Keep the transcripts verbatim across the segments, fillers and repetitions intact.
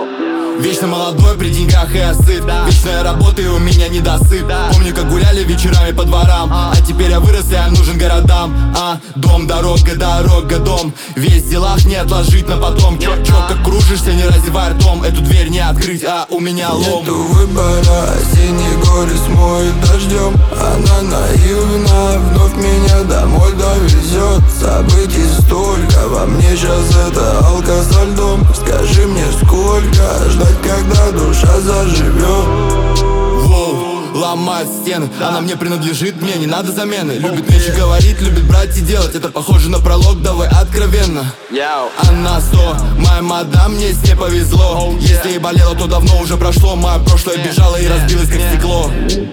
Вечно молодой, при деньгах и осыт. Вечная работа и у меня недосып. Помню, как гуляли вечерами по дворам. А теперь я вырос, я нужен городам. А, дом, дорога, дорога, дом. Весь в делах, не отложить на потом. Чё, чё, как кружишься, не разевай ртом. Эту дверь не открыть, а у меня лом. Нету выбора, осенний горе смоет дождем. Она наивна, вновь меня домой довезет. Событий столько, во мне сейчас это алка со льдом. Скажи мне, сколько ждать, когда душа заживет? Воу, ломает стены, она мне принадлежит, мне не надо замены. Любит меньше говорить, любит брать и делать. Это похоже на пролог, давай откровенно. Она сто, моя мадам, мне с ней повезло. Если и болело, то давно уже прошло. Мое прошлое бежало и разбилось как стекло.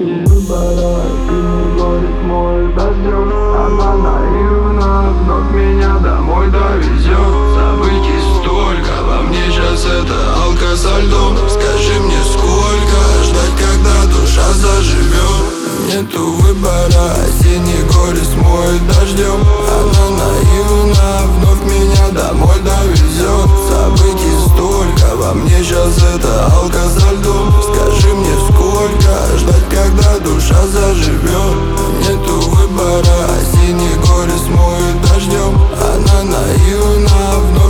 Она наивна, вновь меня домой довезет. Событий столько, во мне сейчас это алка со льдом. Скажи мне, сколько ждать, когда душа заживет? Нету выбора, осенний горе смоет дождем. Она наивна, вновь меня домой довезет. Событий столько, во мне сейчас это алка со льдом. Скажи мне, сколько ждать, когда душа заживет? Нету выбора, осенний горе смоет дождем. Она наивна, вновь